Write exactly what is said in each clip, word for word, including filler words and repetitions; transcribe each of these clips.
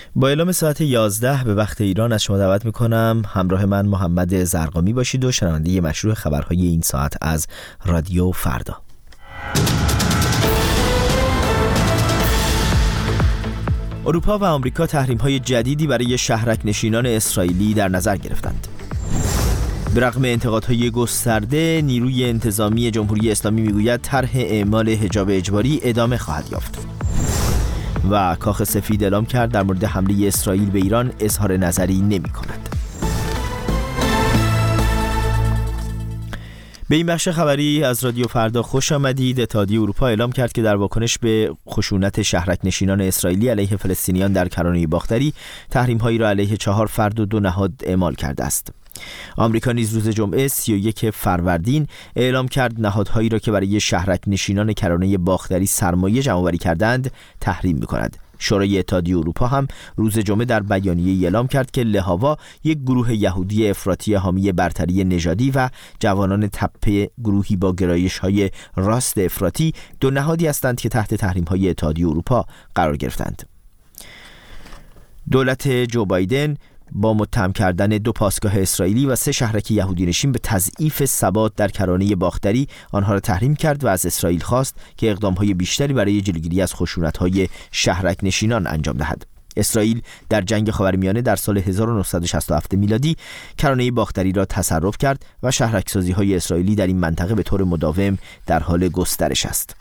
با اعلام ساعت یازده به وقت ایران از شما دعوت میکنم همراه من محمد زرقامی باشید و شنونده مشروع خبرهای این ساعت از رادیو فردا. اروپا و آمریکا تحریم‌های جدیدی برای شهرک نشینان اسرائیلی در نظر گرفتند. به رغم انتقادهای گسترده، نیروی انتظامی جمهوری اسلامی میگوید طرح اعمال حجاب اجباری ادامه خواهد یافت. و کاخ سفید اعلام کرد در مورد حمله اسرائیل به ایران اظهار نظری نمی کند. به این بخش خبری از رادیو فردا خوش آمدید. اتحادیه اروپا اعلام کرد که در واکنش به خشونت شهرک نشینان اسرائیلی علیه فلسطینیان در کرانه باختری تحریم‌هایی را علیه چهار فرد و دو نهاد اعمال کرده است. آمریکا نیز روز جمعه سی و یک فروردین اعلام کرد نهادهایی را که برای شهرک نشینان کرانه باختری سرمایه جمع‌آوری کردند تحریم می‌کند. شورای اتحادیه اروپا هم روز جمعه در بیانیه‌ای اعلام کرد که لهاوا یک گروه یهودی افراطی حامی برتری نژادی و جوانان تپه گروهی با گرایش‌های راست افراطی دو نهادی هستند که تحت تحریم‌های اتحادیه اروپا قرار گرفتند. دولت جو بایدن با متهم کردن دو پاسگاه اسرائیلی و سه شهرک یهودی نشین به تضعیف ثبات در کرانه باختری آنها را تحریم کرد و از اسرائیل خواست که اقدام‌های بیشتری برای جلوگیری از خشونت‌های شهرک نشینان انجام دهد. اسرائیل در جنگ خاورمیانه در سال هزار و نهصد و شصت و هفت میلادی کرانه باختری را تصرف کرد و شهرک‌سازی‌های اسرائیلی در این منطقه به طور مداوم در حال گسترش است.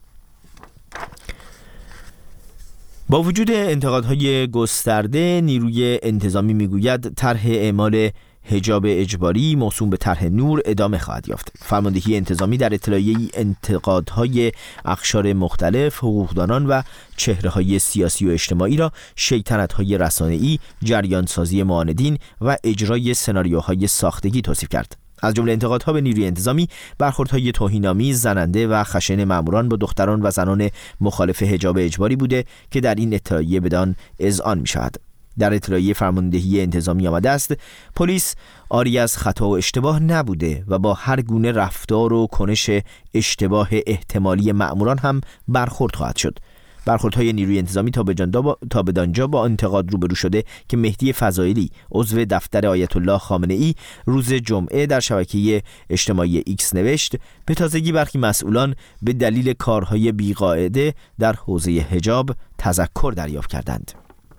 با وجود انتقادهای گسترده، نیروی انتظامی میگوید طرح اعمال حجاب اجباری موسوم به طرح نور ادامه خواهد یافت. فرماندهی انتظامی در اطلاعیه‌ای انتقادهای اقشار مختلف، حقوقدانان و چهره‌های سیاسی و اجتماعی را شیطنت‌های رسانه‌ای، جریانسازی معاندین و اجرای سناریوهای ساختگی توصیف کرد. از جمله انتقادها به نیروی انتظامی برخوردهای توهین‌آمیز، زننده و خشن ماموران با دختران و زنان مخالف حجاب اجباری بوده که در این اطلاعیه بدان اذعان می‌شود. در اطلاعیه فرماندهی انتظامی آمده است پلیس عاری از خطا و اشتباه نبوده و با هر گونه رفتار و کنش اشتباه احتمالی ماموران هم برخورد خواهد شد. برخوردهای نیروی انتظامی تا به با... تا به دانجا با انتقاد روبرو شده که مهدی فضائلی عضو دفتر آیت الله خامنه ای روز جمعه در شبکه اجتماعی ایکس نوشت به تازگی برخی مسئولان به دلیل کارهای بیقاعده در حوزه حجاب تذکر دریافت کردند.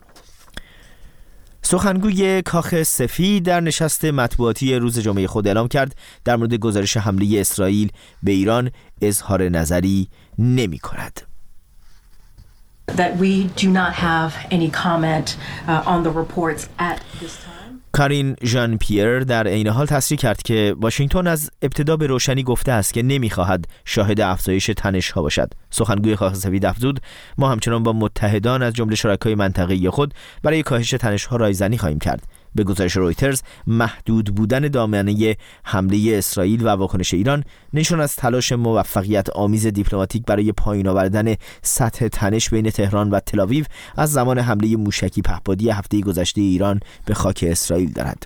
سخنگوی کاخ سفید در نشست مطبوعاتی روز جمعه خود اعلام کرد در مورد گزارش حمله اسرائیل به ایران اظهار نظری نمی کند. That we do not have any comment uh, on the reports at this time. کارین ژان پیر در عین حال تصریح کرد که واشنگتن از ابتدا به روشنی گفته است که نمی‌خواهد شاهد افزایش تنش‌ها باشد. سخنگوی کاخ سفید افزود ما همچنان با متحدان از جمله شرکای منطقه‌ای خود برای کاهش تنش‌ها رایزنی خواهیم کرد. به گزارش رویترز محدود بودن دامنه حمله اسرائیل و واکنش ایران نشان از تلاش موفقیت آمیز دیپلماتیک برای پایین آوردن سطح تنش بین تهران و تل‌آویو از زمان حمله موشکی پهپادی هفته گذشته ایران به خاک اسرائیل دارد.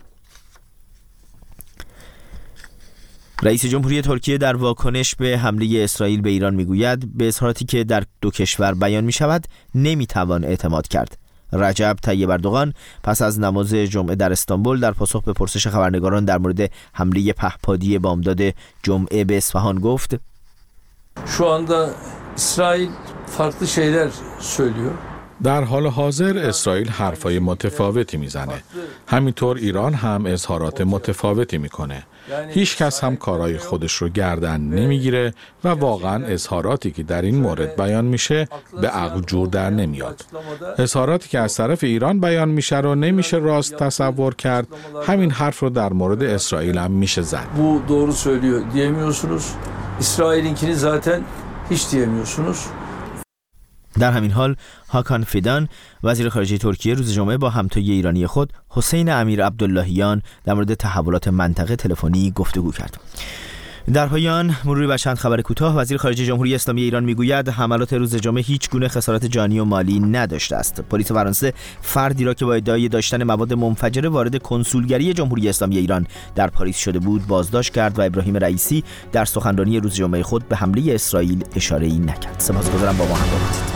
رئیس جمهوری ترکیه در واکنش به حمله اسرائیل به ایران میگوید به اظهاراتی که در دو کشور بیان می شود نمیتوان اعتماد کرد. رجب طیب اردوغان پس از نماز جمعه در استانبول در پاسخ به پرسش خبرنگاران در مورد حمله پهپادی بامداد جمعه به اصفهان گفت Şu anda İsrail farklı şeyler söylüyor. در حال حاضر اسرائیل حرفای متفاوتی میزنه. همینطور ایران هم اظهارات متفاوتی میکنه. هیچ کس هم کارهای خودش رو گردن نمیگیره و واقعا اظهاراتی که در این مورد بیان میشه به عقل جور در نمیاد. اظهاراتی که از طرف ایران بیان میشه رو نمیشه راست تصور کرد. همین حرف رو در مورد اسرائیل هم میشه زد. Bu doğru söylüyor diyemiyorsunuz. İsrail'inkini zaten hiç diyemiyorsunuz. در همین حال هاکان فیدان وزیر خارجه ترکیه روز جمعه با همتای ایرانی خود حسین امیر عبداللهیان در مورد تحولات منطقه تلفنی گفتگو کرد. در پایان مروری بر چند خبر کوتاه. وزیر خارجه جمهوری اسلامی ایران میگوید حملات روز جمعه هیچ گونه خسارت جانی و مالی نداشته است. پلیس فرانسه فردی را که با ادعای داشتن مواد منفجره وارد کنسولگری جمهوری اسلامی ایران در پاریس شده بود بازداشت کرد و ابراهیم رئیسی در سخنرانی روز جمعه خود به حمله اسرائیل اشاره‌ای نکرد. سپاسگزارم با ما همراه بودید.